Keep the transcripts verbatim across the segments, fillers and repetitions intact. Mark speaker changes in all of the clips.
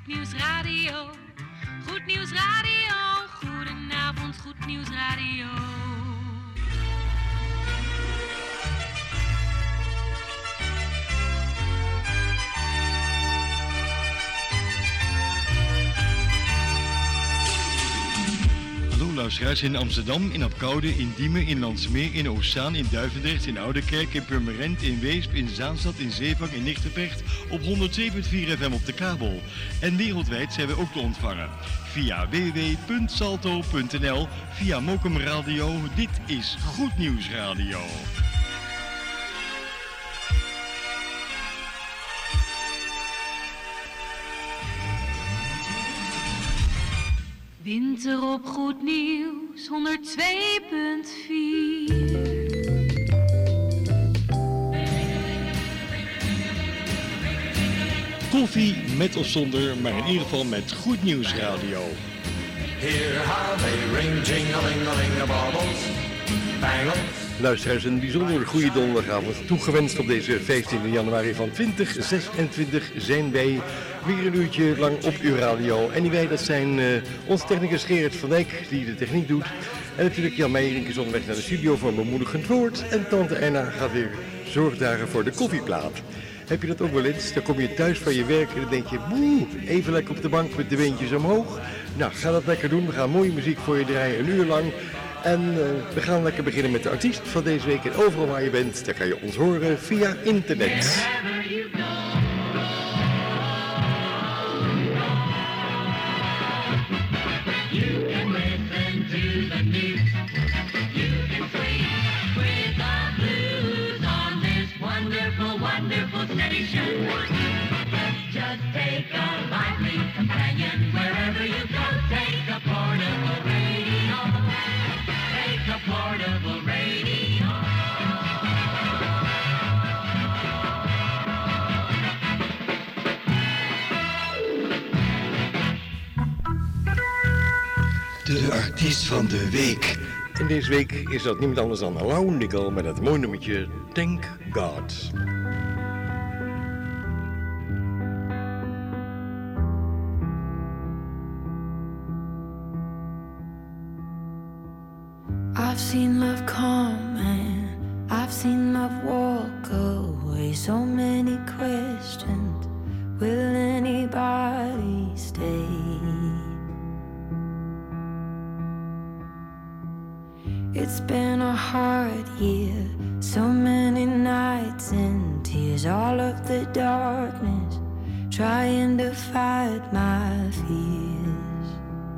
Speaker 1: Goed Nieuws Radio. Goed Nieuws Radio. Goedenavond, Goed Nieuws Radio.
Speaker 2: Hallo luisteraars in Amsterdam, in Apkoude, in Diemen, in Landsmeer, in Oostzaan, in Duivendrecht, in Oudekerk, in Purmerend, in Weesp, in Zaanstad, in Zeevang, in Nigtevecht op honderd zeven punt vier F M op de kabel. En wereldwijd zijn we ook te ontvangen via w w w punt salto punt n l, via Mokum Radio. Dit is Goed Nieuws Radio.
Speaker 1: Winter op Goed Nieuws, honderd twee punt vier.
Speaker 2: Koffie met of zonder, maar in ieder geval met Goed Nieuws Radio.
Speaker 3: Hear how they ring, jing-a-ling-a-ling-a-bobbles, bangles.
Speaker 4: Luisteraars, een bijzonder goede donderdagavond. Toegewenst op deze vijftiende januari van twintig zesentwintig zijn wij weer een uurtje lang op uw radio. En die wij, dat zijn uh, onze technicus Gerrit van Dijk, die de techniek doet. En natuurlijk Jan Meijering is onderweg naar de studio voor een bemoedigend woord. En tante Erna gaat weer zorgdagen voor de koffieplaat. Heb je dat ook wel eens? Dan kom je thuis van je werk en dan denk je, boe, even lekker op de bank met de beentjes omhoog. Nou, ga dat lekker doen. We gaan mooie muziek voor je draaien, een uur lang. En uh, we gaan lekker beginnen met de artiest van deze week. En overal waar je bent, daar kan je ons horen via internet.
Speaker 5: Just take a lively companion wherever you go. Take a portable radio. Take a portable radio.
Speaker 2: De artiest van de week.
Speaker 4: En deze week is dat niemand anders dan Lau Nickel met het mooie nummertje Thank God.
Speaker 6: I've seen love come and I've seen love walk away. So many questions, will anybody stay? It's been a hard year, so many nights and tears. All of the darkness, trying to fight my fears.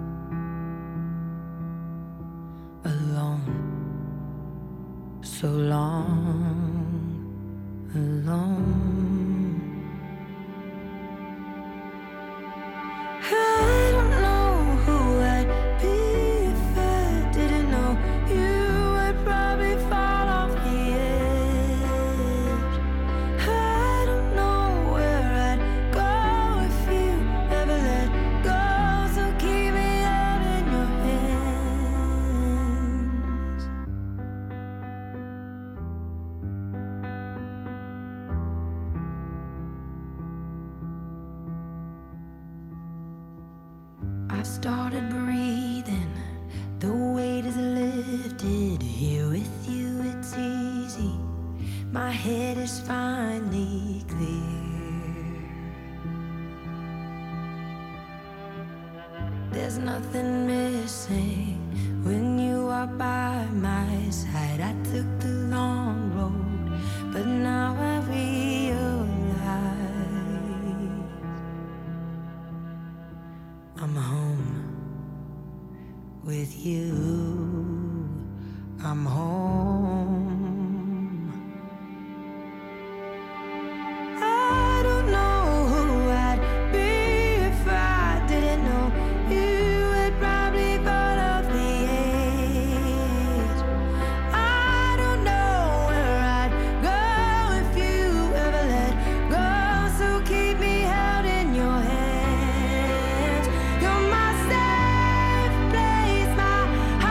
Speaker 6: Alone, so long, alone. I don't know who I'd be if I didn't know you would probably fall off the edge. I don't know where I'd go if you ever let go. So keep me out in your hands. I've started breathing, the weight is lifted. Here with you it's easy, my head is finally clear. There's nothing missing when you are by my side. I took the long road, but now I realize I'm home with you. I'm home. I don't know who I'd be if I didn't know you would probably fall off the edge. I don't know where I'd go if you ever let go. So keep me held in your hands. You're my safe place, my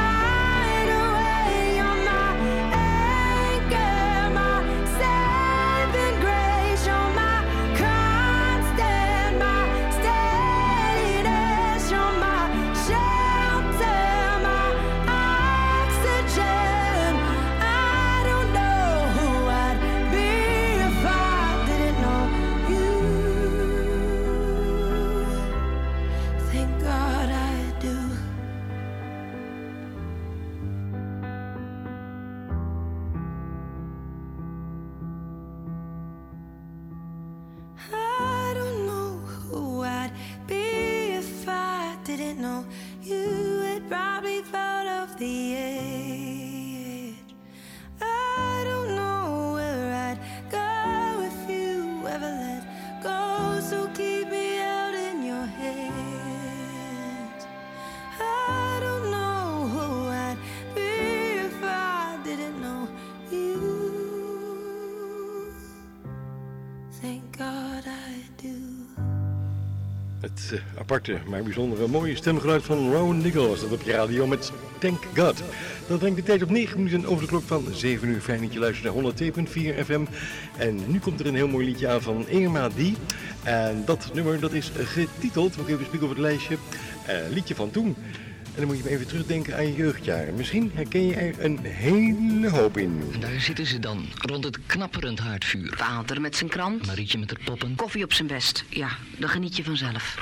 Speaker 6: the edge. I don't know where I'd go if you ever let go, so keep me out in your head. I don't know who I'd be if I didn't know you. Thank God I do.
Speaker 4: Het uh, aparte, maar bijzondere mooie stemgeluid van Rowan Nichols. Dat op je radio met Thank God. Dat brengt de tijd op negen minuten over de klok van zeven uur. Fijn dat je luistert naar honderd twee punt vier F M. En nu komt er een heel mooi liedje aan van Irma D. En dat nummer dat is getiteld, moet ik even spieken op het lijstje, uh, liedje van toen. En dan moet je maar even terugdenken aan je jeugdjaren. Misschien herken je er een hele hoop in.
Speaker 7: En daar zitten ze dan, rond het knapperend haardvuur.
Speaker 8: Vader met zijn krant.
Speaker 7: Marietje met haar poppen.
Speaker 8: Koffie op zijn best. Ja, dan geniet je vanzelf.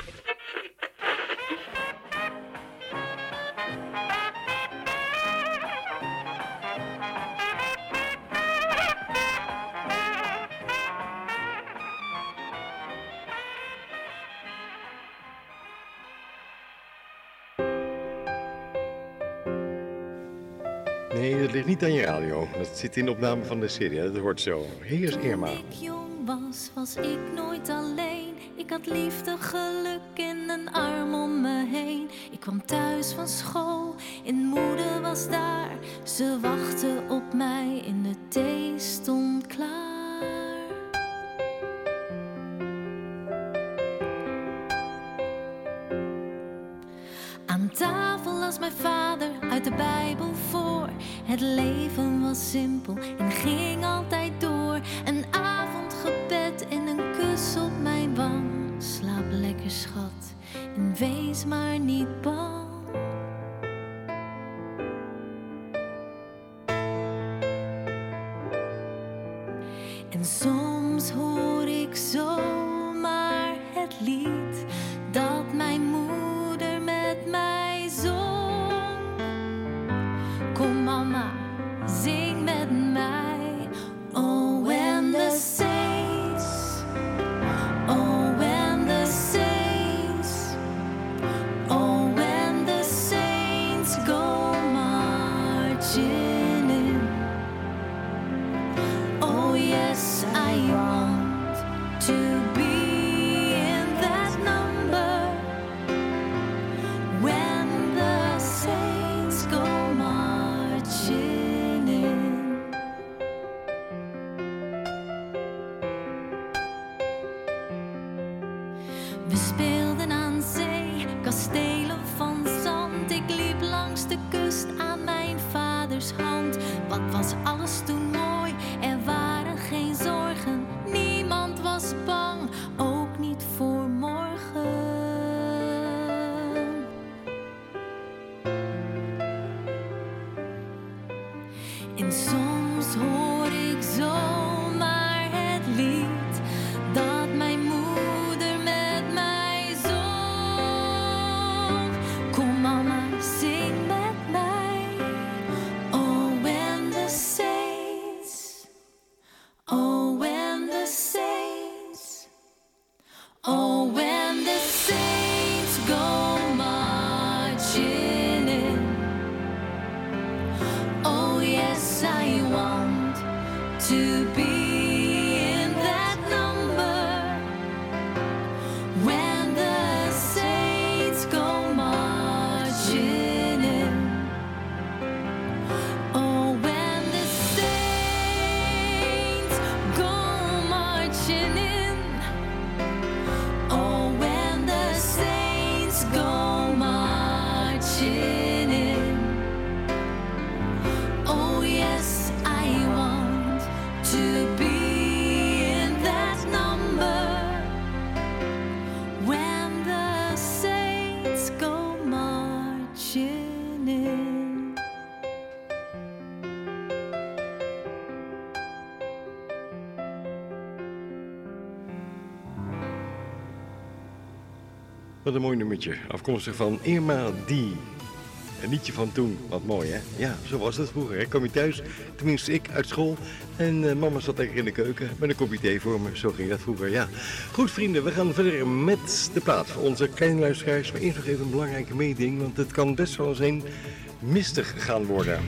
Speaker 4: Nee, dat ligt niet aan je radio. Dat zit in de opname van de serie. Dat hoort zo. Hier is Irma.
Speaker 9: Toen ik jong was, was ik nooit alleen. Ik had liefde, geluk en een arm om me heen. Ik kwam thuis van school en moeder was daar. Ze wachtte op mij en de thee stond klaar. Aan tafel las mijn vader uit de Bijbel voor. Het leven was simpel en ging altijd door. Een avondgebed en een kus op mijn wang. Slaap lekker, schat, en wees maar niet bang. En soms hoor ik zomaar het lied dat mijn moeder met mij zong. Kom mama, zing met mij. Oh, when the saints, oh, when the saints, oh, when the saints go marching in. Oh, yes, I want to be in that number. When the saints go marching in. We speelden aan zee, kastelen van zand. Ik liep langs de kust aan mijn vaders hand. Wat was alles toen mooi, er waren geen zorgen. Niemand was bang, ook niet voor morgen. En soms hoor ik zomaar het lied dat mijn moeder met mij zong. Kom mama, zing met mij. Oh, when the saints, oh, when the saints, oh, when the saints go marching in. Oh, yes, I want to be in that number. When the saints go marching in. Oh, when the saints go marching in. Oh, when the saints go marching in. Oh, yes, I want to be in that number. When the saints go marching in.
Speaker 4: Wat een mooi nummertje. Afkomstig van Irma D. Een liedje van toen. Wat mooi, hè? Ja, zo was het vroeger. Hè? Kom je thuis, tenminste ik, uit school. En uh, mama zat lekker in de keuken met een kopje thee voor me. Zo ging dat vroeger, ja. Goed, vrienden, we gaan verder met de plaat voor onze kleine luisteraars. Maar eerst nog even een belangrijke meeding. Want het kan best wel zijn mistig gaan worden.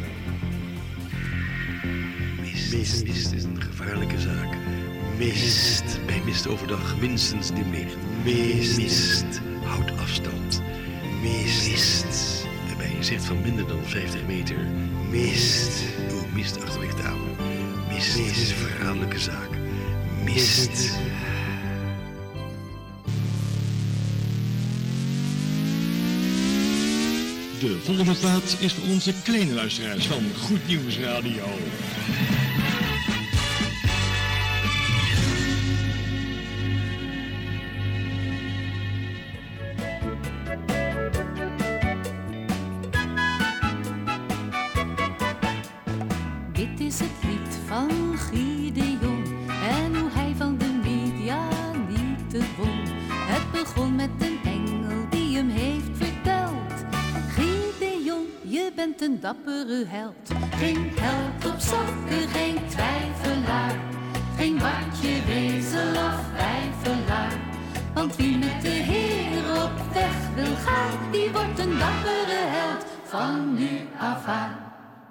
Speaker 4: Mist, mist, mist is een gevaarlijke zaak. Mist, bij mist overdag minstens niet meer. Mist, mist, houd afstand. Mist, mist, bij een zicht van minder dan vijftig meter. Mist, uw mist achterlicht aan. Mist is een verraderlijke zaak. Mist.
Speaker 2: De volgende plaat is voor onze kleine luisteraars van Goed Nieuws Radio.
Speaker 9: Dit is het lied van Gideon en hoe hij van de Midianieten won. Het begon met een engel die hem heeft verteld. Gideon, je bent een dappere held. Geen held op zakken, geen twijfelaar. Geen watje, wezel of wijfelaar. Want wie met de Heer op weg wil gaan, die wordt een dappere held van nu af aan.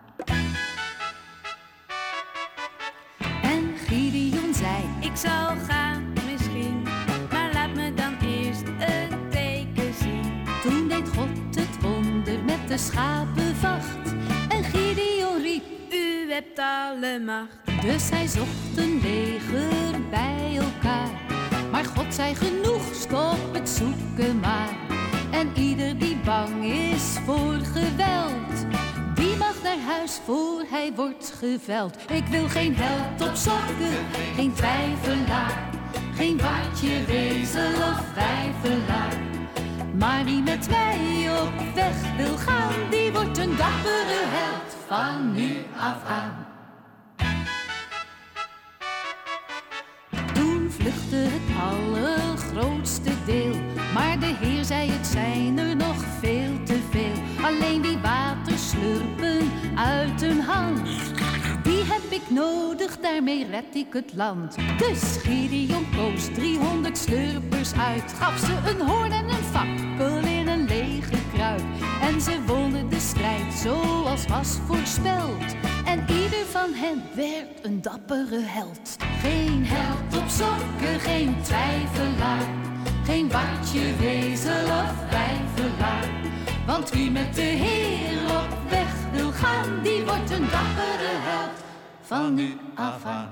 Speaker 9: En Gideon zei,
Speaker 1: Ik zal gaan misschien, maar laat me dan eerst een teken zien.
Speaker 9: toen deed God het wonder met de schapenvacht. En Gideon riep,
Speaker 1: U hebt alle macht.
Speaker 9: dus hij zocht een leger bij elkaar. Maar God zei genoeg, stop het zoeken maar. En ieder die bang is voor geweld, die mag naar huis voor hij wordt geveld. Ik wil geen held op zakken, geen twijfelaar. Geen watje, wezel of wijfelaar. Maar wie met mij op weg wil gaan, die wordt een dappere held van nu af aan. Toen vluchtte het allergrootste deel, maar de Heer zei het zijn er nog veel te veel. Alleen die waterslurpen uit een hand, die heb ik nodig, daarmee red ik het land. Dus Gideon koos driehonderd slurpers uit, gaf ze een hoorn en een fakkel in een lege kruik. En ze wonnen de strijd zoals was voorspeld. En ieder van hen werd een dappere held. Geen held op zakken, geen twijfelaar. Geen watje, wezel of wijfelaar. Want wie met de Heer op weg wil gaan, die wordt een dappere held van nu af aan.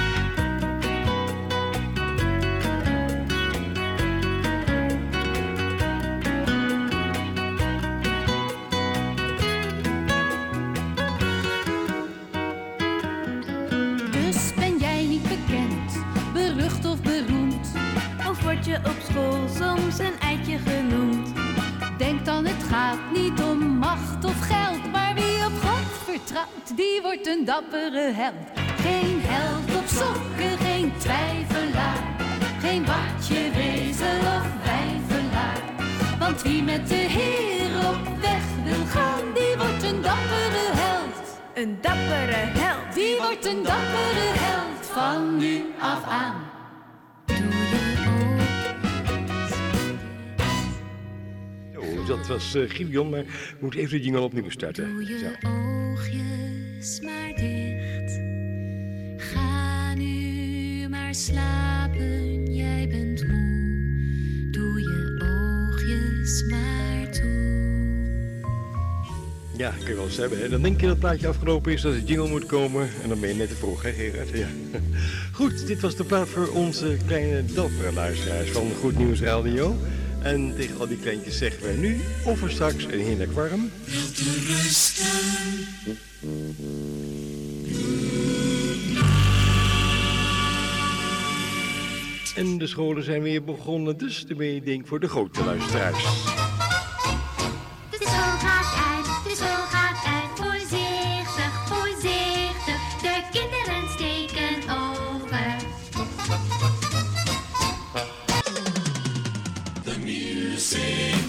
Speaker 9: Dus ben jij niet bekend, berucht of beroemd,
Speaker 1: Of word je op school soms een eitje genoemd?
Speaker 9: denk dan het gaat niet om macht of geld, maar wie op God vertrouwt, die wordt een dappere held. Geen held op sokken, geen twijfelaar. Geen watje, wezel of wijfelaar. Want wie met de Heer op weg wil gaan, die wordt een dappere held.
Speaker 1: Een dappere held.
Speaker 9: Die wordt een dappere held van nu af aan.
Speaker 4: Oh, dat was uh, Gideon, maar we moeten even de jingle opnieuw starten.
Speaker 9: Doe je
Speaker 4: Zo.
Speaker 9: oogjes maar dicht. Ga nu maar slapen, jij bent moe. Doe je oogjes maar toe.
Speaker 4: Ja, kun je wel eens hebben, hè? Dan denk je dat het plaatje afgelopen is, dat de jingle moet komen. En dan ben je net te vroeg, hè Gerard? Ja. Goed, dit was de plaat voor onze kleine dappere luisteraars van Goed Nieuws Radio. En tegen al die kleintjes zeggen wij nu, of er straks een heerlijk warm. En de scholen zijn weer begonnen, dus de meeding voor de grote luisteraars.
Speaker 5: De school gaat uit, de school gaat uit. Voorzichtig, voorzichtig, de kinderen steken over.
Speaker 3: The music.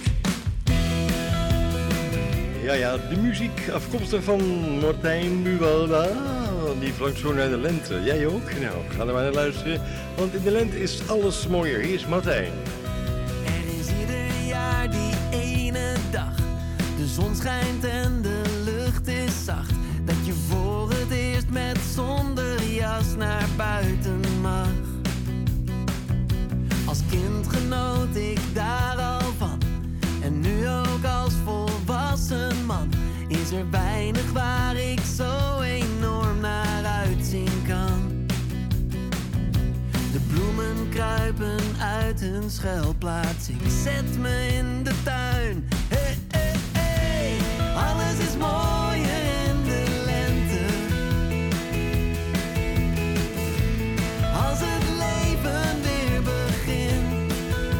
Speaker 4: Ja, ja, de muziek afkomstig van Martijn Buwalda. Die vlak zo naar de lente. Jij ook? Nou, ga er maar naar luisteren. Want in de lente is alles mooier. Hier is Martijn.
Speaker 10: Er is ieder jaar die ene dag. De zon schijnt en de lucht is zacht. Dat je voor het eerst met zonder jas naar buiten mag. Als kind genoot ik daar al van. En nu ook als volwassen man. Is er weinig waar ik zo enorm naar uitzien kan. De bloemen kruipen uit hun schuilplaats. Ik zet me in de tuin. Hey, hey, hey. Alles is mooier in de lente. Als het leven weer begint.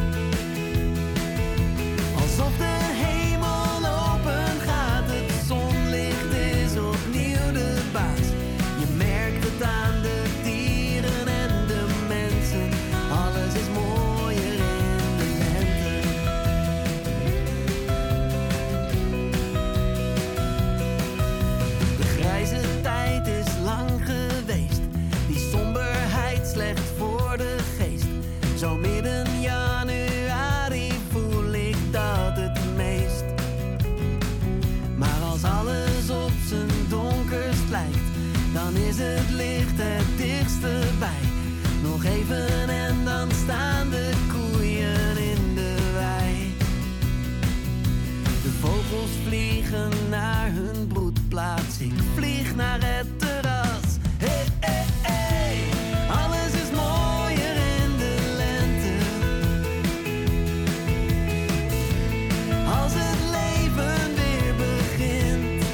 Speaker 10: Alsof de hemel open gaat. Het zonlicht is opnieuw de baas. Je merkt het aan de dieren en de mensen. Alles is mooier in de lente. De grijze tijd is lang geweest. Die somberheid slecht voor de geest. Zo midden januari voel ik dat het meest. Maar als alles op zijn donkerst lijkt, dan is het licht het dichtste bij. Nog even en dan staan de koeien in de wei. De vogels vliegen naar hun broedplaats. Ik vlieg naar het terras. Hey, hey, hey. Alles is mooier in de lente. Als het leven weer begint.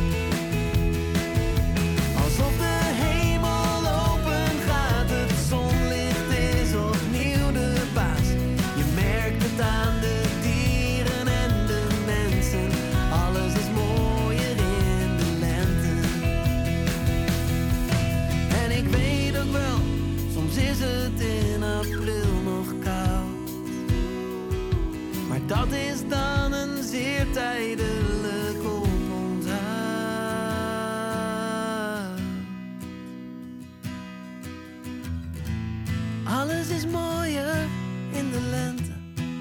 Speaker 10: Alsof de hemel open gaat. Het zonlicht is opnieuw de baas. Je merkt het aan de dieren en de mensen. Alles is mooier in de lente. En ik weet ook wel, soms is het in april nog koud. Maar dat is dan een zeer tijdelijk oponthoud. Alles is mooier in de lente.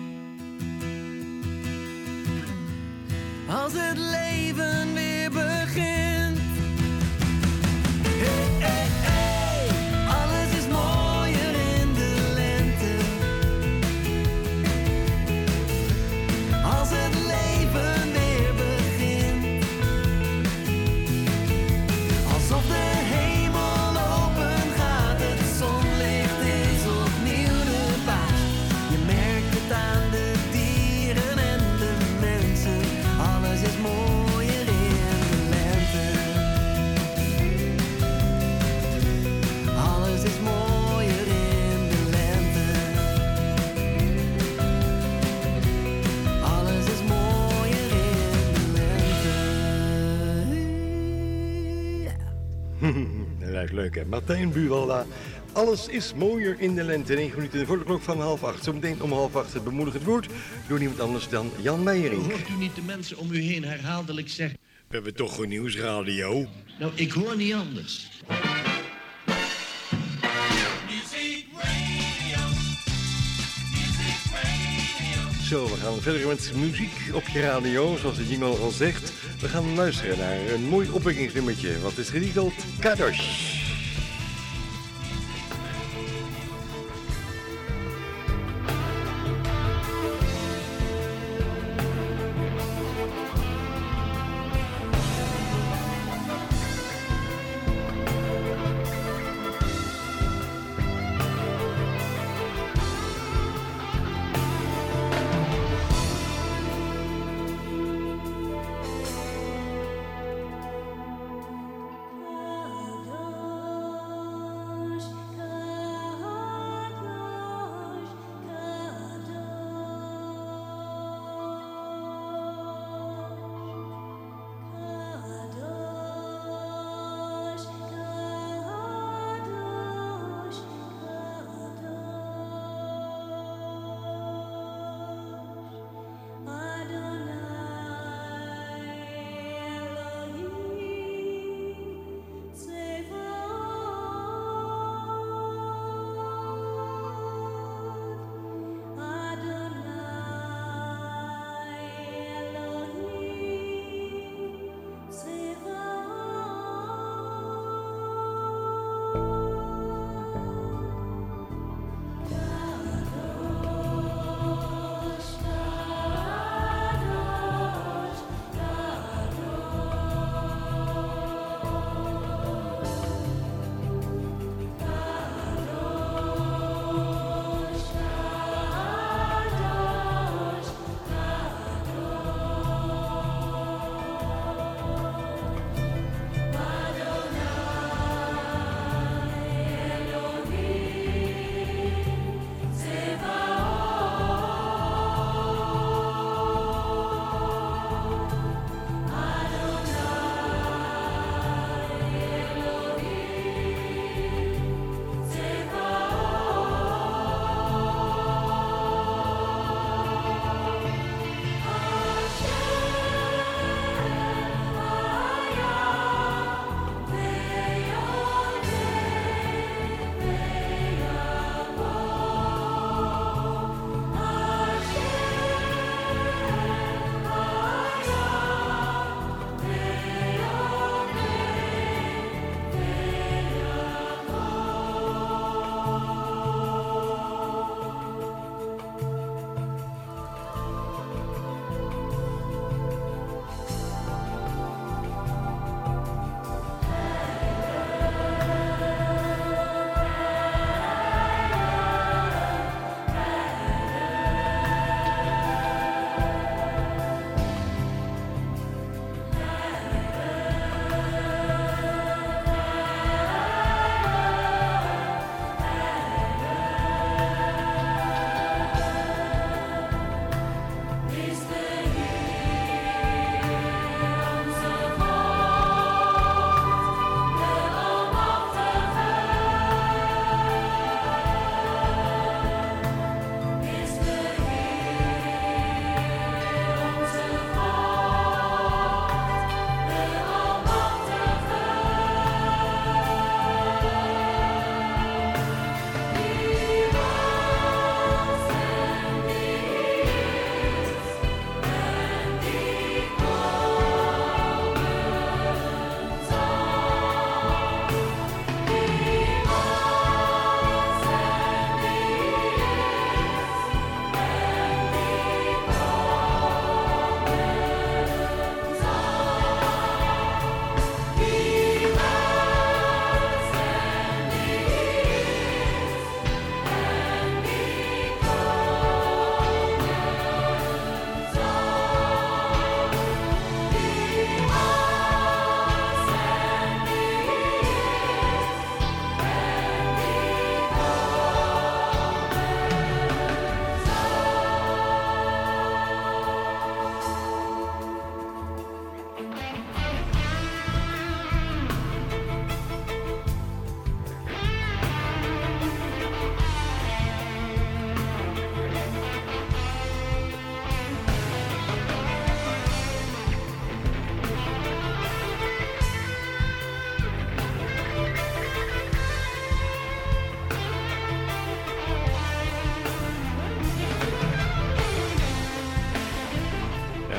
Speaker 10: Als het leven weer begint. Hey, hey, hey. Alles is mooier in de lente. Als het leven weer begint. Alsof de hemel open gaat. Het zonlicht is opnieuw de baas. Je merkt het aan de dieren en de mensen. Alles is mooier in de lente. Alles is mooier in de lente. Alles is mooier in de lente.
Speaker 4: Dat lijkt leuk, hè? Martijn Buwalda. Alles is mooier in de lente. negen minuten voor de klok van half acht. Zometeen om half acht het bemoedigend woord door niemand anders dan Jan Meijering.
Speaker 11: Hoort u niet de mensen om u heen herhaaldelijk zeggen?
Speaker 2: We hebben toch een nieuwsradio?
Speaker 11: Nou, ik hoor niet anders.
Speaker 4: Zo, we gaan verder met muziek op je radio, zoals de jingle al zegt. We gaan luisteren naar een mooi opwekkingsnummertje. Wat is getiteld Kadosh.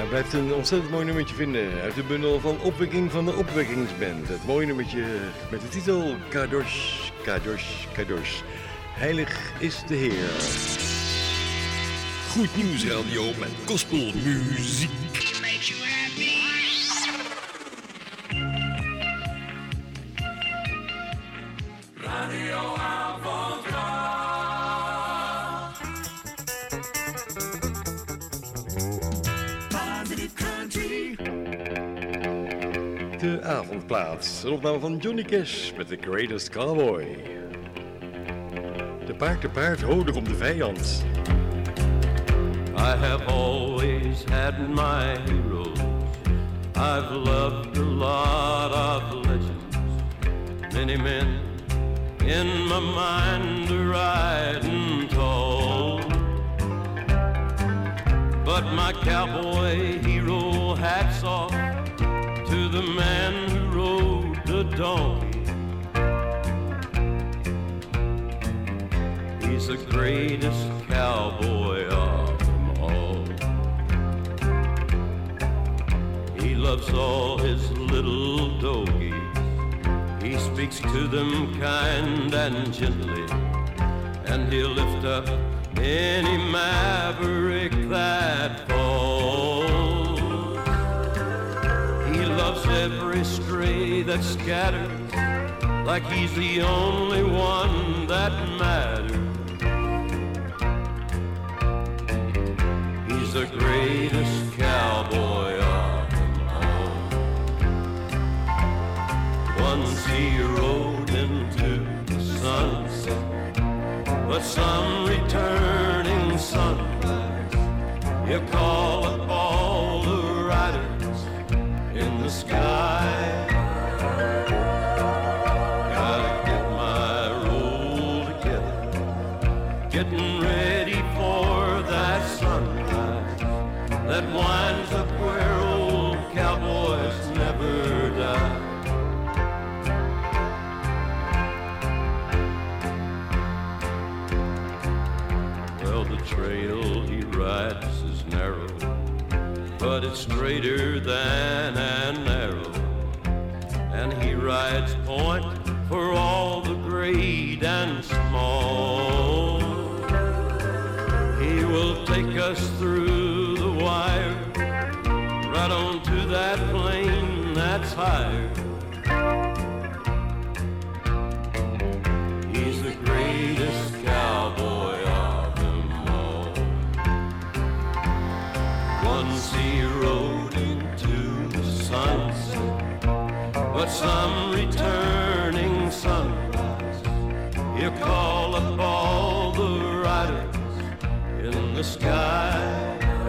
Speaker 4: blijft een ontzettend mooi nummertje vinden uit de bundel van Opwekking van de Opwekkingsband. Het mooie nummertje met de titel Kadosh, Kadosh, Kadosh. Heilig is de Heer.
Speaker 2: Goed Nieuws Radio met gospelmuziek.
Speaker 3: Radio Avondklok. Positive Country.
Speaker 4: De avondplaats. Een opname van Johnny Cash met The Greatest Cowboy. De paard, de paard, hoog om de vijand.
Speaker 12: I have always had my heroes. I've loved a lot of legends. Many men in my mind are riding tall. But my cowboy hero hats off to the man who rode the donkey. He's the greatest cowboy of them all. He loves all his little doggies. He speaks to them kind and gently, and he'll lift up any maverick that falls. He loves every stray that scatters, like he's the only one that matters. He's the greatest cowboy of them all. Once he rode into the sunset, but some returning sunrise, you call up all the riders in the sky. Gotta get my roll together, getting ready for that sunrise that winds up where old cowboys never die. Well, the trail he rides is narrow, but it's straighter than an arrow, and he rides point for all the great and small. He will take us through the wire, right on to that plain that's higher. He's the greatest cowboy of them all. Once he rode into the sunset, but some returning sunrise, he'll call up all the riders in the sky.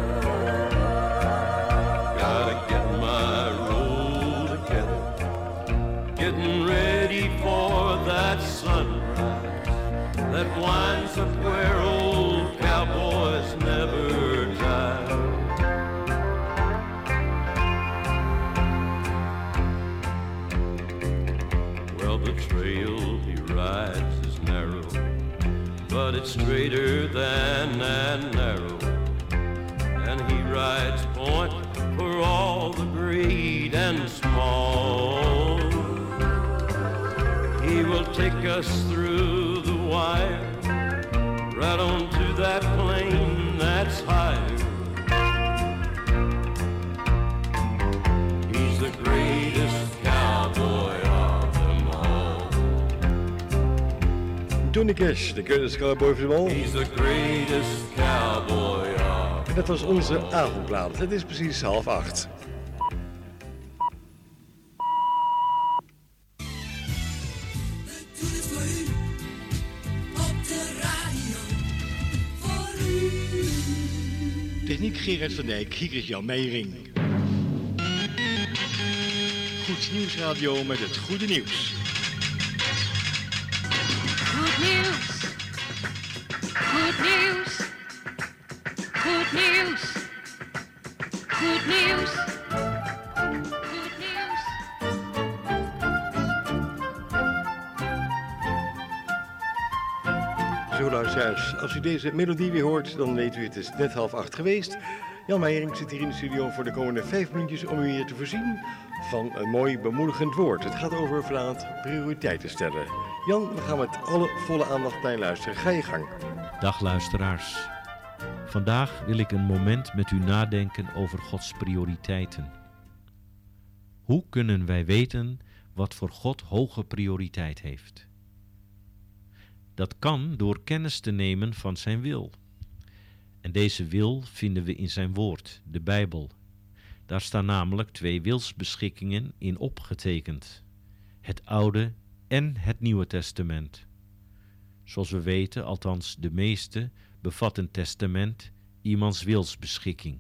Speaker 12: Gotta get my roll together, getting ready for that sunrise that winds up where old cowboys never die. Well, the trail he rides is narrow, but it's straighter than an arrow, and he rides point for all the great and small. He will take us through the wire, right on to that plain that's higher. He's the greatest cowboy of them all.
Speaker 4: Johnny Cash, de greatest cowboy of them all.
Speaker 12: He's the greatest cowboy of
Speaker 4: En dat was onze avondplaat. Het is precies half acht.
Speaker 2: Techniek Gerard van Dijk, hier is Jan Meijering. Goed Nieuws Radio met het goede nieuws.
Speaker 1: Goed nieuws. Goed nieuws. Goed nieuws. Goed nieuws. Goed nieuws.
Speaker 4: Zo luisteraars, als u deze melodie weer hoort, dan weet u het is net half acht geweest. Jan Meijering zit hier in de studio voor de komende vijf minuutjes om u hier te voorzien van een mooi bemoedigend woord. Het gaat over vanavond prioriteiten stellen. Jan, we gaan met alle volle aandacht naar je luisteren. Ga je gang.
Speaker 13: Dag luisteraars. Vandaag wil ik een moment met u nadenken over Gods prioriteiten. Hoe kunnen wij weten wat voor God hoge prioriteit heeft? Dat kan door kennis te nemen van zijn wil. En deze wil vinden we in zijn woord, de Bijbel. Daar staan namelijk twee wilsbeschikkingen in opgetekend. Het Oude en het Nieuwe Testament. Zoals we weten, althans de meeste, bevat een testament iemands wilsbeschikking.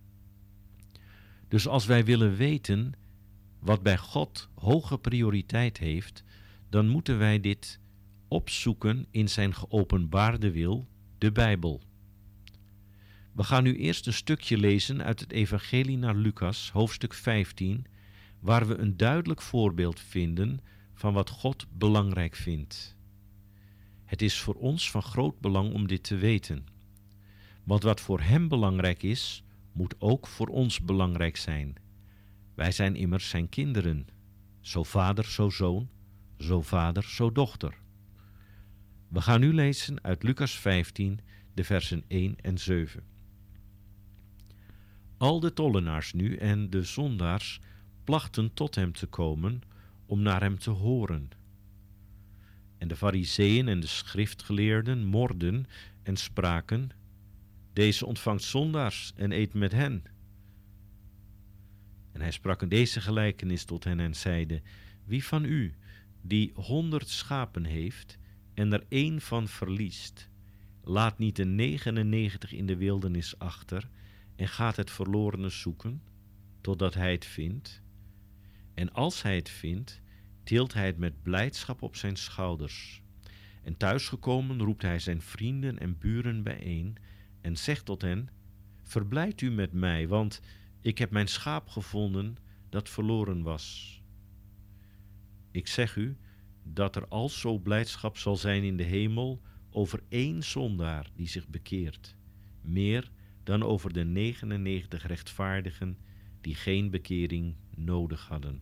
Speaker 13: Dus als wij willen weten wat bij God hoge prioriteit heeft, dan moeten wij dit opzoeken in zijn geopenbaarde wil, de Bijbel. We gaan nu eerst een stukje lezen uit het Evangelie naar Lucas, hoofdstuk vijftien, waar we een duidelijk voorbeeld vinden van wat God belangrijk vindt. Het is voor ons van groot belang om dit te weten. Want wat voor hem belangrijk is, moet ook voor ons belangrijk zijn. Wij zijn immers zijn kinderen. Zo vader, zo zoon, zo vader, zo dochter. We gaan nu lezen uit Lucas vijftien, de versen één en zeven. Al de tollenaars nu en de zondaars plachten tot hem te komen om naar hem te horen. En de farizeeën en de schriftgeleerden morden en spraken: deze ontvangt zondaars en eet met hen. En hij sprak in deze gelijkenis tot hen en zeide: wie van u, die honderd schapen heeft en er één van verliest, laat niet de negenennegentig in de wildernis achter en gaat het verlorene zoeken, totdat hij het vindt? En als hij het vindt, tilt hij het met blijdschap op zijn schouders. En thuisgekomen roept hij zijn vrienden en buren bijeen en zegt tot hen: verblijd u met mij, want ik heb mijn schaap gevonden dat verloren was. Ik zeg u dat er alzo blijdschap zal zijn in de hemel over één zondaar die zich bekeert, meer dan over de negenennegentig rechtvaardigen die geen bekering nodig hadden.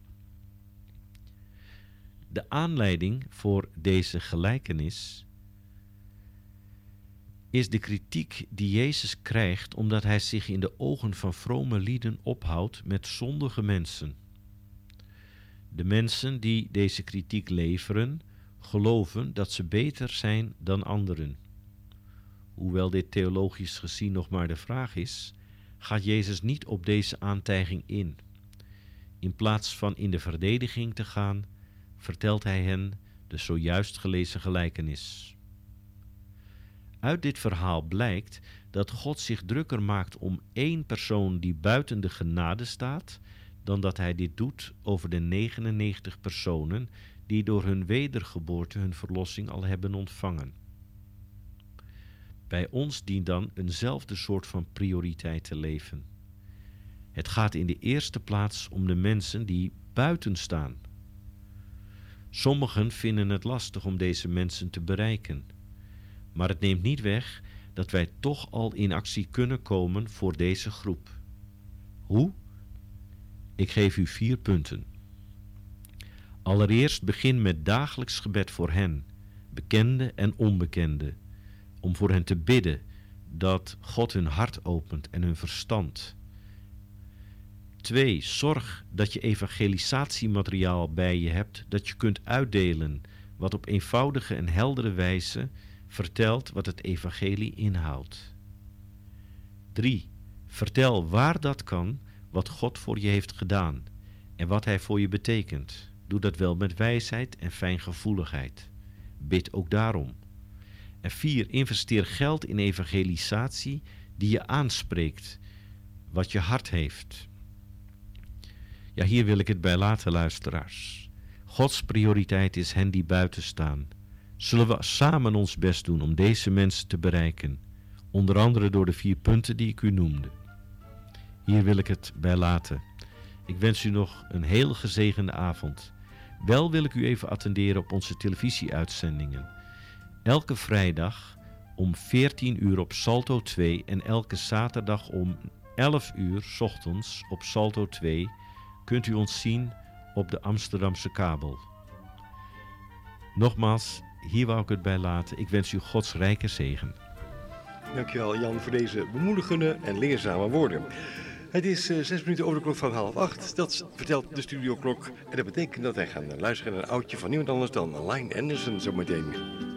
Speaker 13: De aanleiding voor deze gelijkenis is de kritiek die Jezus krijgt omdat hij zich in de ogen van vrome lieden ophoudt met zondige mensen. De mensen die deze kritiek leveren, geloven dat ze beter zijn dan anderen. Hoewel dit theologisch gezien nog maar de vraag is, gaat Jezus niet op deze aantijging in. In plaats van in de verdediging te gaan, vertelt hij hen de zojuist gelezen gelijkenis. Uit dit verhaal blijkt dat God zich drukker maakt om één persoon die buiten de genade staat, dan dat hij dit doet over de negenennegentig personen die door hun wedergeboorte hun verlossing al hebben ontvangen. Bij ons dient dan eenzelfde soort van prioriteit te leven. Het gaat in de eerste plaats om de mensen die buiten staan. Sommigen vinden het lastig om deze mensen te bereiken, maar het neemt niet weg dat wij toch al in actie kunnen komen voor deze groep. Hoe? Ik geef u vier punten. Allereerst begin met dagelijks gebed voor hen, bekende en onbekende, om voor hen te bidden dat God hun hart opent en hun verstand. Twee, zorg dat je evangelisatiemateriaal bij je hebt dat je kunt uitdelen, wat op eenvoudige en heldere wijze vertelt wat het evangelie inhoudt. Drie, vertel waar dat kan wat God voor je heeft gedaan en wat hij voor je betekent. Doe dat wel met wijsheid en fijngevoeligheid. Bid ook daarom. En vier, investeer geld in evangelisatie die je aanspreekt, wat je hart heeft. Ja, hier wil ik het bij laten, luisteraars. Gods prioriteit is hen die buiten staan. Zullen we samen ons best doen om deze mensen te bereiken, onder andere door de vier punten die ik u noemde. Hier wil ik het bij laten. Ik wens u nog een heel gezegende avond. Wel wil ik u even attenderen op onze televisieuitzendingen. Elke vrijdag om veertien uur op Salto twee en elke zaterdag om elf uur 's ochtends op Salto twee kunt u ons zien op de Amsterdamse kabel. Nogmaals, hier wou ik het bij laten. Ik wens u Gods rijke zegen.
Speaker 4: Dankjewel Jan voor deze bemoedigende en leerzame woorden. Het is uh, zes minuten over de klok van half acht. Dat vertelt de studioklok. En dat betekent dat wij gaan luisteren naar een oudje van niemand anders dan Lynn Anderson zometeen.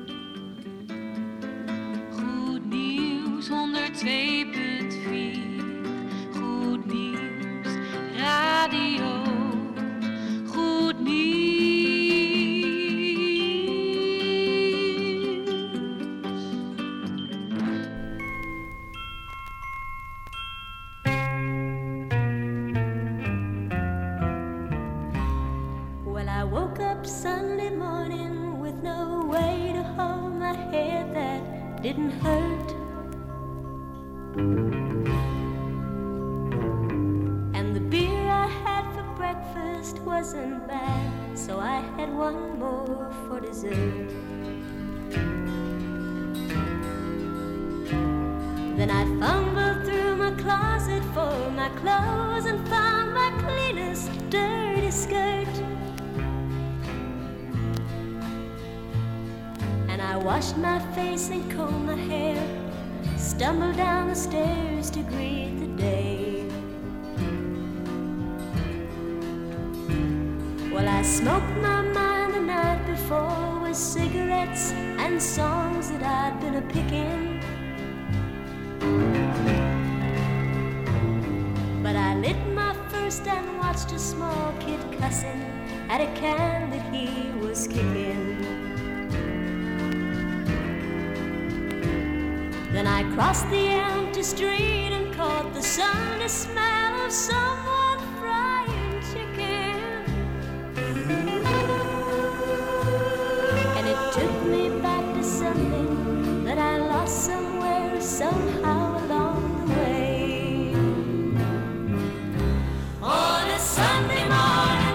Speaker 1: Goed nieuws honderd twee punt vier. Goed nieuws radio. Goed nieuws.
Speaker 6: Well, I woke up Sunday morning with no way to hold my head that didn't hurt. And the beer I had for breakfast wasn't bad, so I had one more for dessert. Then I fumbled through my closet for my clothes and found my cleanest dirty skirt. And I washed my face and combed my hair, stumbled down the stairs to greet the day. Well, I smoked my mind the night before with cigarettes and songs that I'd been a-picking. But I lit my first and watched a small kid cussing at a can that he was kicking. Then I crossed the empty street and caught the sunny smell of someone frying chicken. And it took me back to something that I lost somewhere, somehow along the way. On a Sunday morning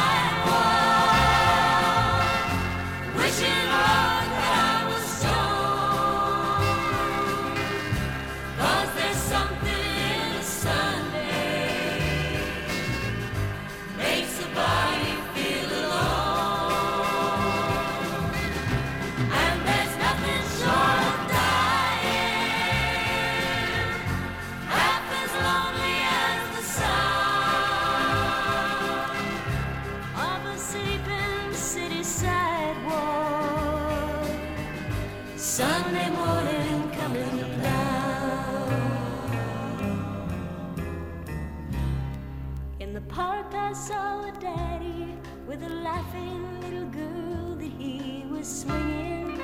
Speaker 6: sidewalk, wishing Lord that I was stoned. 'Cause there's something in a Sunday makes the body feel alone. And there's nothing short of dying half as lonely as the sound of a sleeping city sidewalk. Sunday morning coming down. In the park I saw a daddy with a laughing little girl that he was swinging.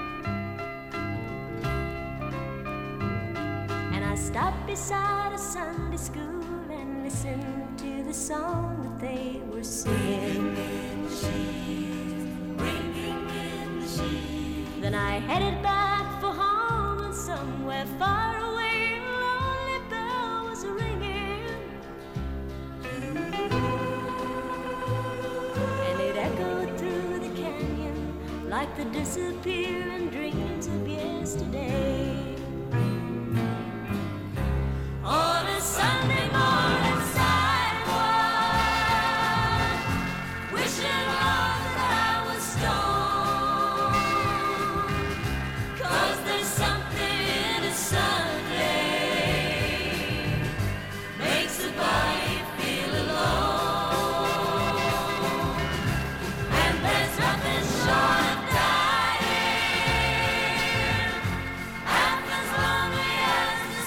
Speaker 6: And I stopped beside a Sunday school and listened to the song that they were singing. Then I headed back for home, and somewhere far away a lonely bell was ringing. And it echoed through the canyon like the disappearing dreams of yesterday. On a Sunday morning sidewalk, wishing Lord that I was stoned. 'Cause there's something in a Sunday makes the body feel alone. And there's nothing short of dying half as lonely as the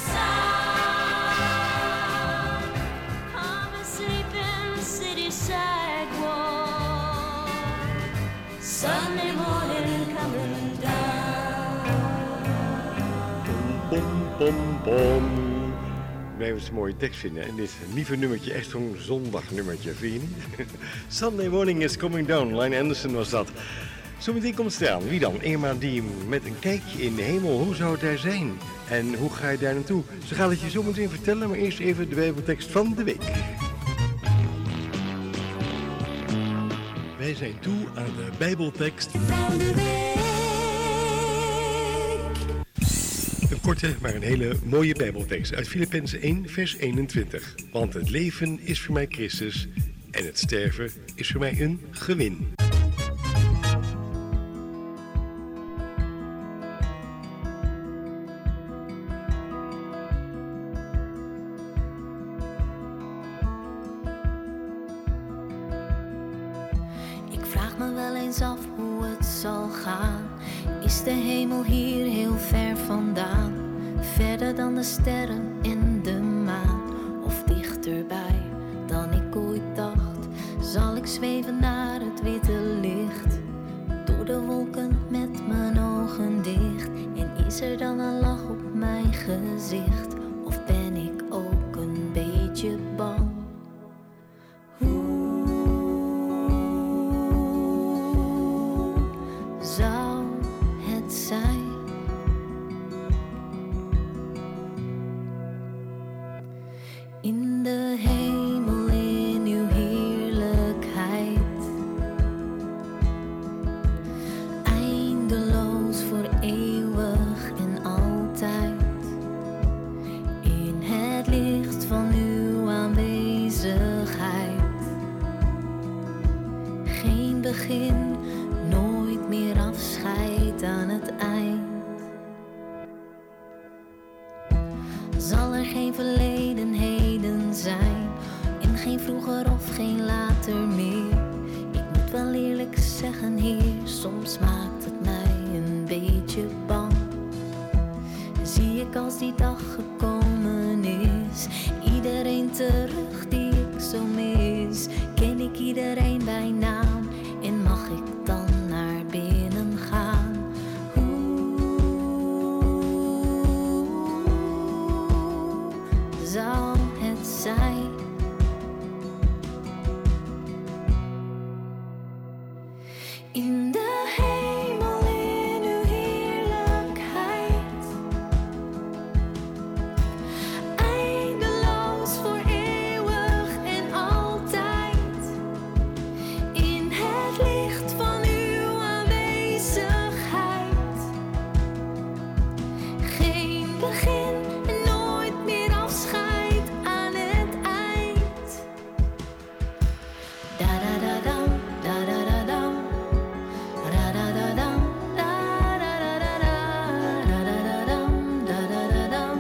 Speaker 6: sound of a sleeping city sidewalk. Sunday morning coming down.
Speaker 4: Pom, pom, pom. Ik blijf eens een mooie tekst vinden. En dit lieve nummertje, echt zo'n zondagnummertje, vind je niet? Sunday morning is coming down. Lynn Anderson was dat. Zometeen komt het eraan. Wie dan? Irma die met een kijkje in de hemel. Hoe zou het daar zijn? En hoe ga je daar naartoe? Ze gaat het je zometeen vertellen, maar eerst even de Bijbeltekst van de week. Wij zijn toe aan de Bijbeltekst van de week. Een korte, maar een hele mooie Bijbeltekst uit Filippenzen één, vers eenentwintig. Want het leven is voor mij Christus en het sterven is voor mij een gewin.
Speaker 9: Ik vraag me wel eens af hoe het zal gaan. Is de hemel hier heel ver vandaan? Verder dan de sterren en de maan? Of dichterbij dan ik ooit dacht? Zal ik zweven naar het witte licht? Door de wolken met mijn ogen dicht. En is er dan een lach op mijn gezicht? Of ben ik ook een beetje bang? Zou het zijn? In de hemel in uw heerlijkheid, eindeloos voor eeuwig en altijd, in het licht van uw aanwezigheid. Geen begin, nooit meer afscheid aan het eind. Zal er geen verleden heden zijn, en geen vroeger of geen later meer. Ik moet wel eerlijk zeggen, Heer, soms maakt het mij een beetje bang. Zie ik als die dag gekomen is, iedereen terug die ik zo mis. Ken ik iedereen bij naam en mag ik dan naar binnen gaan? Zou het zijn? In de hemel in uw heerlijkheid, eindeloos voor eeuwig en altijd, in het licht van uw aanwezigheid. Geen begin en nooit meer afscheid aan het eind. Da da da dam, da da da dam, da da da dam, da da da da da, da da da dam, da da da dam.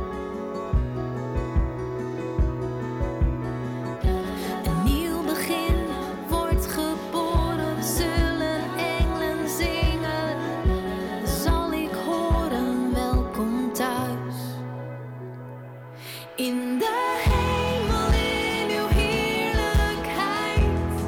Speaker 9: Een nieuw begin wordt geboren, zullen engelen zingen, zal ik horen, welkom thuis. In de hemel in uw heerlijkheid,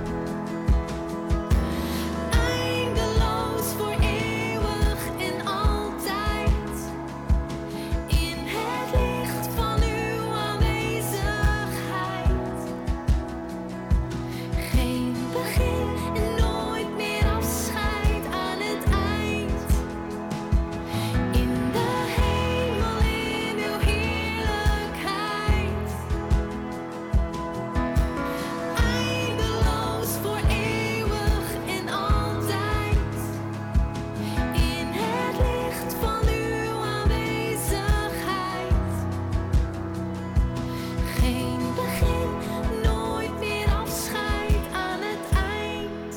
Speaker 9: eindeloos voor eeuwig en altijd, in het licht van uw aanwezigheid. Geen begin en nooit meer afscheid aan het eind. In de hemel in uw heerlijkheid, eindeloos voor eeuwig en altijd, in het licht van uw aanwezigheid. Geen begin, nooit meer afscheid aan het eind.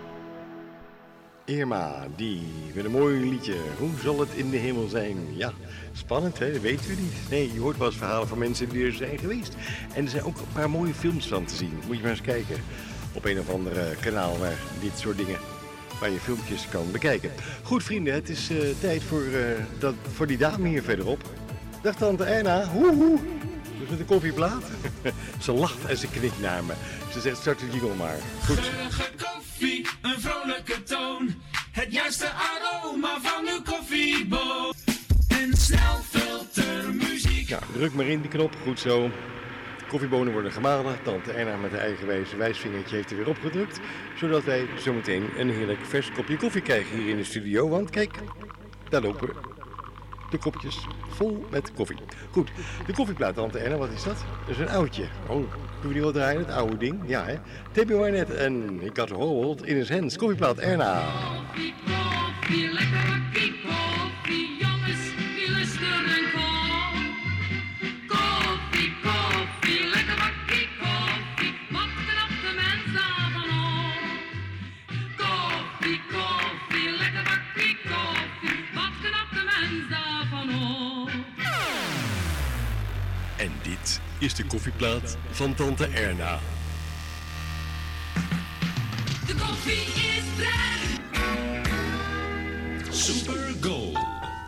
Speaker 4: Irma, die met een mooi liedje. Hoe zal het in de hemel zijn? Ja, spannend hè, dat weten we niet. Nee, je hoort wel eens verhalen van mensen die er zijn geweest. En er zijn ook een paar mooie films van te zien. Moet je maar eens kijken op een of ander eh, kanaal waar dit soort dingen, waar je filmpjes kan bekijken. Goed vrienden, het is eh, tijd voor, eh, dat, voor die dame hier verderop. Dag tante Erna, hoehoe. Dus met een koffieplaat. Ze lacht en ze knikt naar me. Ze zegt start de jingle maar. Goed.
Speaker 3: Geurige koffie, een vrolijke toon. Het juiste aroma van uw koffieboon. En snel filtermuziek.
Speaker 4: Ja, druk maar in die knop. Goed zo. Koffiebonen worden gemalen. Tante Erna met haar eigenwijze wijsvingertje heeft er weer opgedrukt. Zodat wij zometeen een heerlijk vers kopje koffie krijgen hier in de studio. Want kijk, daar lopen de kopjes vol met koffie. Goed, de koffieplaat, tante Erna, wat is dat? Dat is een oudje. Oh, kunnen we die wel draaien, het oude ding? Ja, hè? Debbie Warnett en He Got a Hold in His Hands. Koffieplaat, Erna.
Speaker 1: Koffie, koffie, lekker bakkie koffie, jongens, jullie
Speaker 4: En dit is de koffieplaat van Tante Erna.
Speaker 1: De koffie is bruin.
Speaker 3: Super Gold.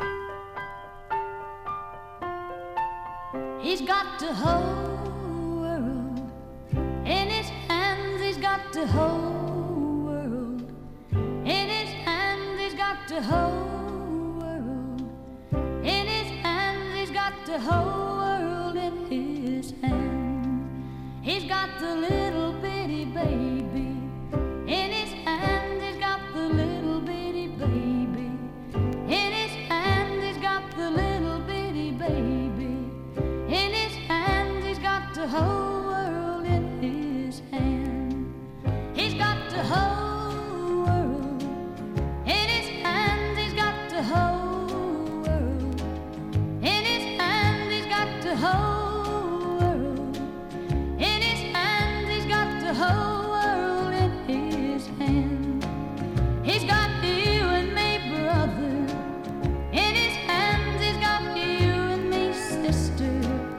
Speaker 9: He's got the whole world in his hands. He's got the whole world in his hands. He's got the whole world in his hands. He's got the whole world in his hand. He's got the little bitty baby in his hand. He's got the little bitty baby in his hand. He's got the little bitty baby in his hand. He's got the whole world in his hand. He's got the whole world in his hand. He's got the whole world in his hand. He's got the whole world in his hand. He's got the whole world in his hand. He's got you and me, brother, in his hands. He's got you and me, sister,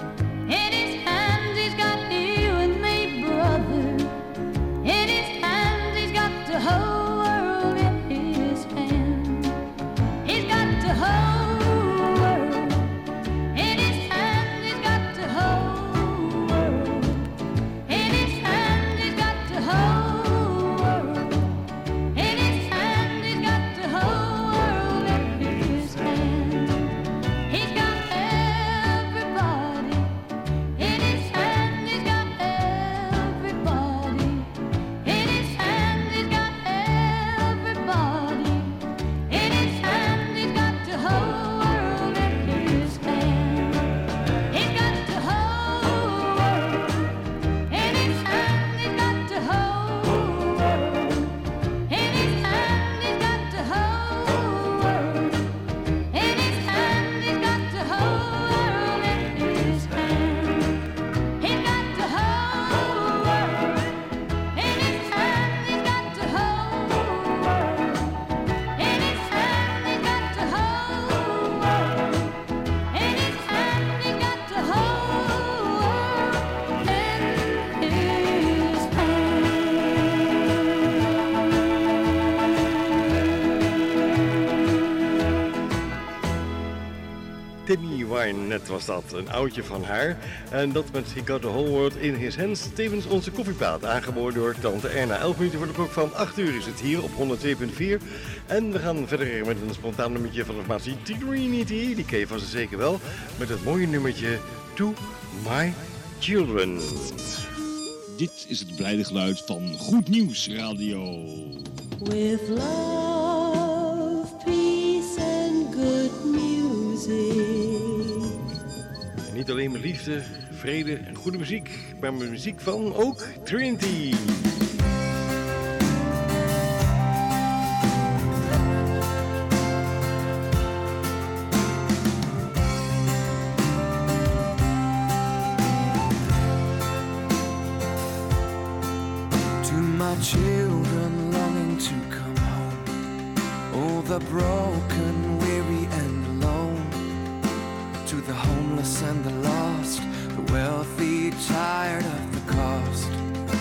Speaker 9: in his hands. He's got you and me, brother, in his hands. He's got the whole world in his hand. He's got the whole world in his hand. He's got the whole world in his hand. He's got the whole world in his hand. He's got the whole world in his hand. He's got everybody in his hand. He's got everybody in his hand. He's got everybody in his hand. He's got the whole world in his hand. He's got the whole world in his hand. He's got the whole world in his hand. He's got the whole world in his hand. He's got the whole world in his hand. He's got the whole world in his hand. He's got the whole world in his hand. He's got the whole world in his hand. He's got the
Speaker 4: Tammy Wynette was dat, een oudje van haar. En dat met He Got The Whole World In His Hands. Tevens onze koffieplaat, aangeboden door Tante Erna. elf minuten voor de klok van acht uur is het hier op honderd twee punt vier. En we gaan verder met een spontaan nummertje van de formatie Trinity. Die ken je vast zeker wel. Met het mooie nummertje To My Children.
Speaker 2: Dit is het blijde geluid van Goed Nieuws Radio.
Speaker 6: With love, peace and good music.
Speaker 4: En niet alleen met liefde, vrede en goede muziek, maar met muziek van ook Trinity.
Speaker 10: Children longing to come home, oh the broken, weary and alone, to the homeless and the lost, the wealthy tired of the cost.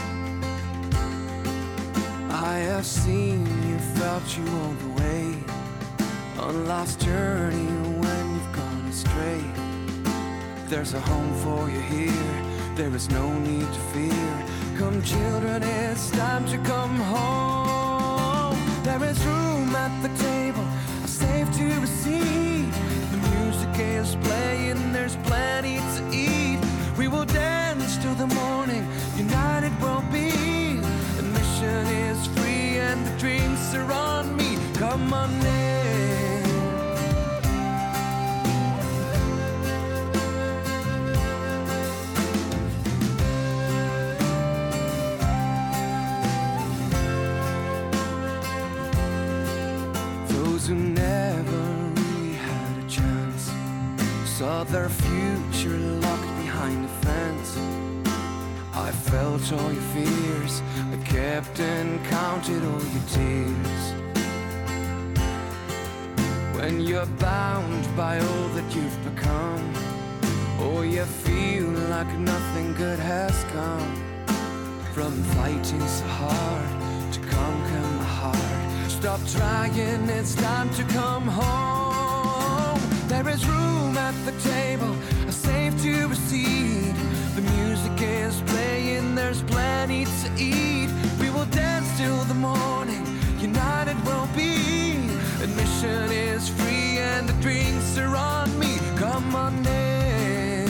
Speaker 10: I have seen you, felt you all the way, on life's journey when you've gone astray. There's a home for you here, there is no need to fear. Come children, it's time to come home. There is room at the table, safe to receive. The music is playing, there's plenty to eat. We will dance till the morning, united we'll be. Admission is free and the drinks are on me. Come on in. Who never really had a chance, saw their future locked behind a fence. I felt all your fears, I kept and counted all your tears. When you're bound by all that you've become, or you feel like nothing good has come from fighting so hard to conquer my heart. Stop trying, it's time to come home. There is room at the table, a safe to receive. The music is playing, there's plenty to eat. We will dance till the morning, united we'll be. Admission is free and the drinks are on me. Come on in,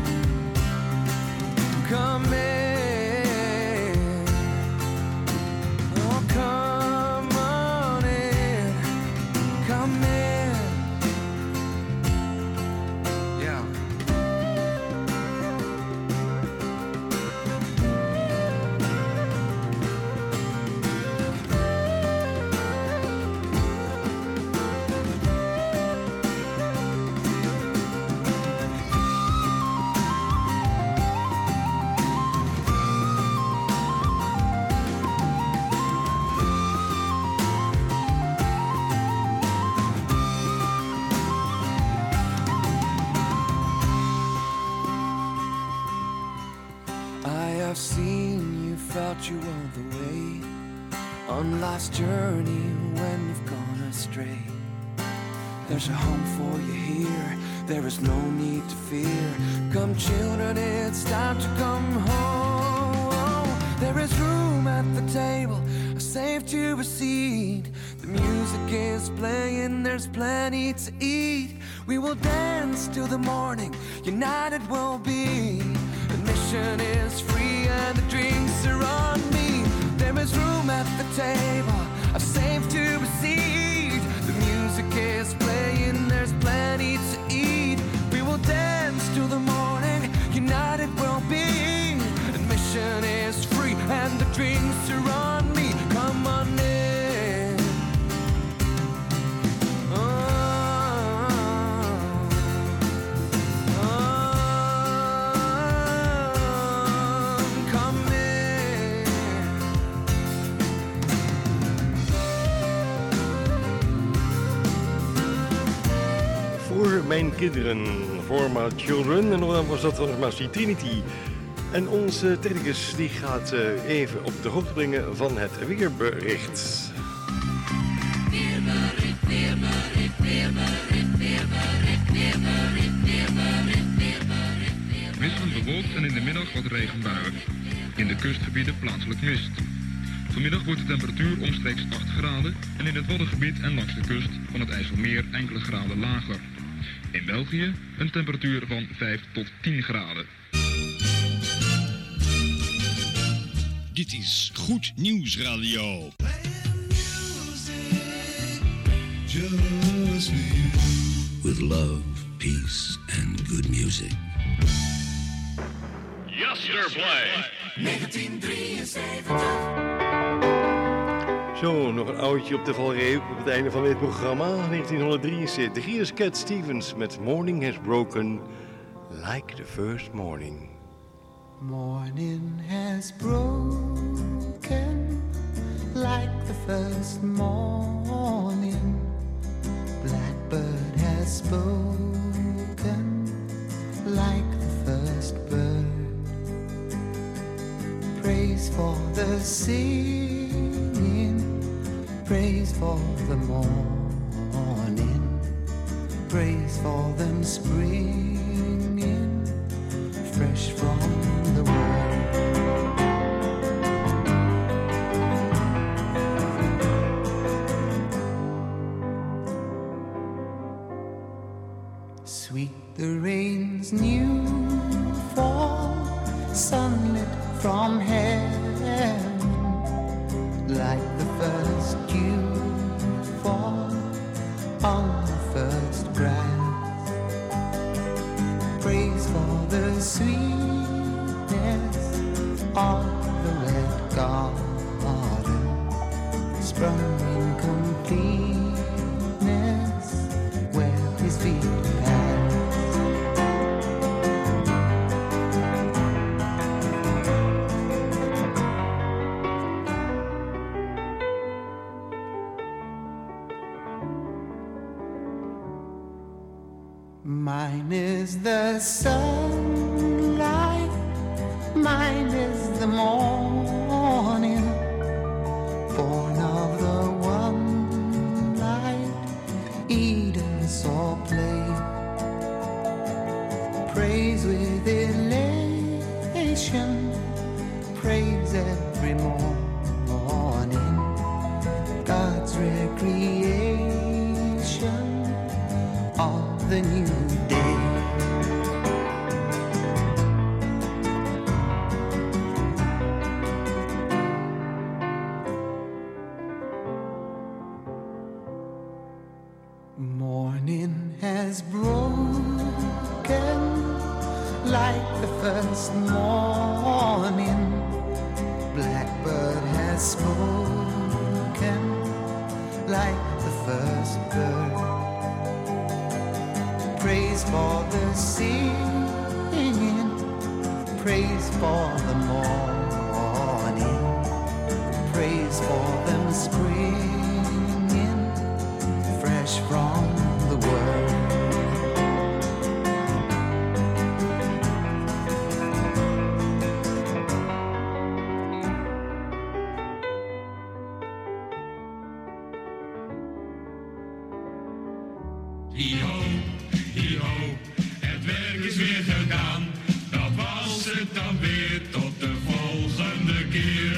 Speaker 10: come in, oh come on in, come in, yeah. I've seen you, felt you all the way on life's journey when you've gone astray. There's a home for you here, there is no need to fear. Come children, it's time to come home. There is room at the table, a safe to receive. The music is playing, there's plenty to eat. We will dance till the morning, united we'll be. Admission is free and the drinks are on me. There is room at the table, a safe to receive. The music is playing, there's plenty to eat. We will dance till the morning, united we'll be. Admission is free and the drinks are on me. Come on in, oh.
Speaker 4: Voor mijn kinderen, voor my children. En dan was dat nog maar die Trinity. En onze technicus die gaat uh, even op de hoogte brengen van het weerbericht.
Speaker 1: Weerbericht, weerbericht, weerbericht, weerbericht, weerbericht, weerbericht, weerbericht.
Speaker 14: Wisselend bewolkt en in de middag wat regenbuien. In de kustgebieden plaatselijk mist. Vanmiddag wordt de temperatuur omstreeks acht graden en in het Waddengebied en langs de kust van het IJsselmeer enkele graden lager. In België een temperatuur van vijf tot tien graden.
Speaker 2: Dit is Goed Nieuws Radio.
Speaker 15: With love, peace and good music.
Speaker 2: Yesterplay.
Speaker 3: negentien drieënzeventig.
Speaker 4: Zo, nog een oudje op de valreep op het einde van dit programma. negentien drieënzeventig. Hier is Cat Stevens met Morning Has Broken Like the First Morning.
Speaker 16: Morning has broken like the first morning. Blackbird has spoken like the first bird. Praise for the singing, praise for the morning, praise for them springing fresh from the world. Sweet the rain's new fall, sunlit from heaven, like the first dew fall on the first grass. Praise for the sweetness of the red garden, sprung in completeness where his feet pass. Mine is the sunlight Mine is the morning, born of the one light Eden saw play. Praise with elation, praise every morning, God's recreation of the new day. Morning has broken like the first morning. Blackbird has spoken like the first bird. Praise for the singing, praise for the morning, praise for them springing fresh from the world.
Speaker 3: Hi-ho, hi-ho, het werk is weer gedaan. Dat was het dan weer, tot de volgende keer.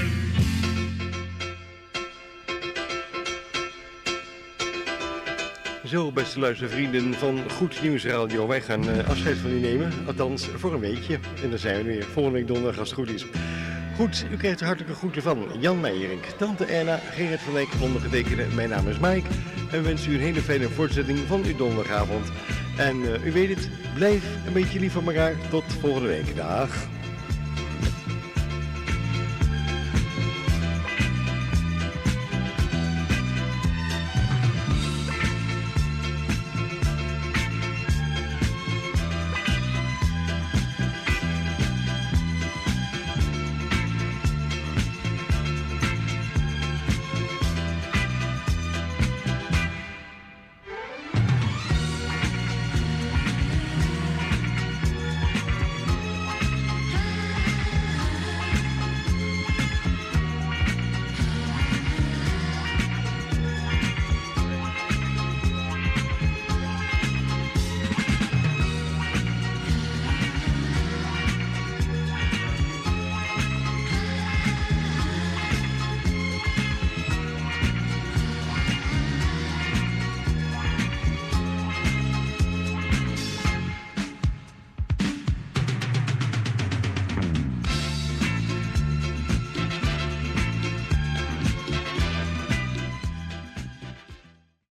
Speaker 4: Zo, beste luistervrienden van Goed Nieuws Radio. Wij gaan uh, afscheid van u nemen, althans voor een weekje. En dan zijn we weer volgende week donderdag als het goed is. Goed, u krijgt de hartelijke groeten van Jan Meijerink, Tante Erna, Gerrit van Dijk, ondergetekende. Mijn naam is Mike en wens u een hele fijne voortzetting van uw donderdagavond. En uh, u weet het, blijf een beetje lief van elkaar. Tot volgende week. Dag.